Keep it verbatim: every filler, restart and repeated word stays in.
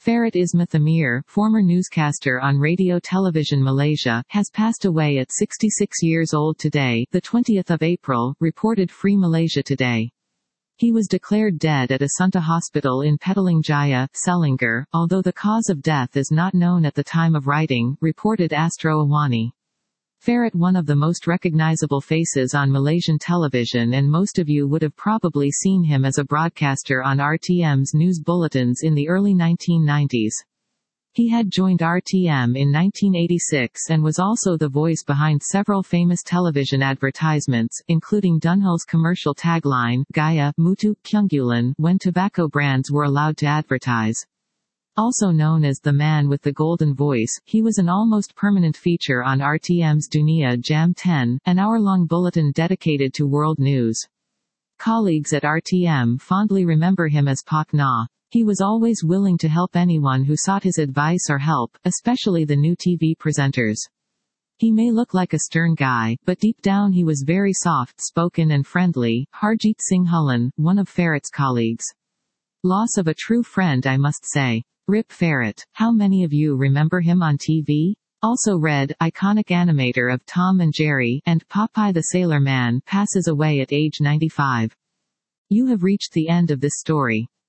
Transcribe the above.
Farid Ismath Amir, former newscaster on Radio Television Malaysia, has passed away at sixty-six years old today, the twentieth of April, reported Free Malaysia Today. He was declared dead at Assunta Hospital in Petaling Jaya, Selangor, although the cause of death is not known at the time of writing, reported Astro Awani. Farid, one of the most recognizable faces on Malaysian television, and most of you would have probably seen him as a broadcaster on R T M's news bulletins in the early nineteen nineties. He had joined R T M in nineteen eighty-six and was also the voice behind several famous television advertisements, including Dunhill's commercial tagline, Gaya, Mutu, Kyunggulan, when tobacco brands were allowed to advertise. Also known as the man with the golden voice, he was an almost permanent feature on R T M's Dunia Jam ten, an hour-long bulletin dedicated to world news. Colleagues at R T M fondly remember him as Pak Na. He was always willing to help anyone who sought his advice or help, especially the new T V presenters. He may look like a stern guy, but deep down he was very soft-spoken and friendly. Harjeet Singh Hullan, one of Farid's colleagues. Loss of a true friend, I must say. Rip Farid. How many of you remember him on T V? Also read, iconic animator of Tom and Jerry, and Popeye the Sailor Man, passes away at age ninety-five. You have reached the end of this story.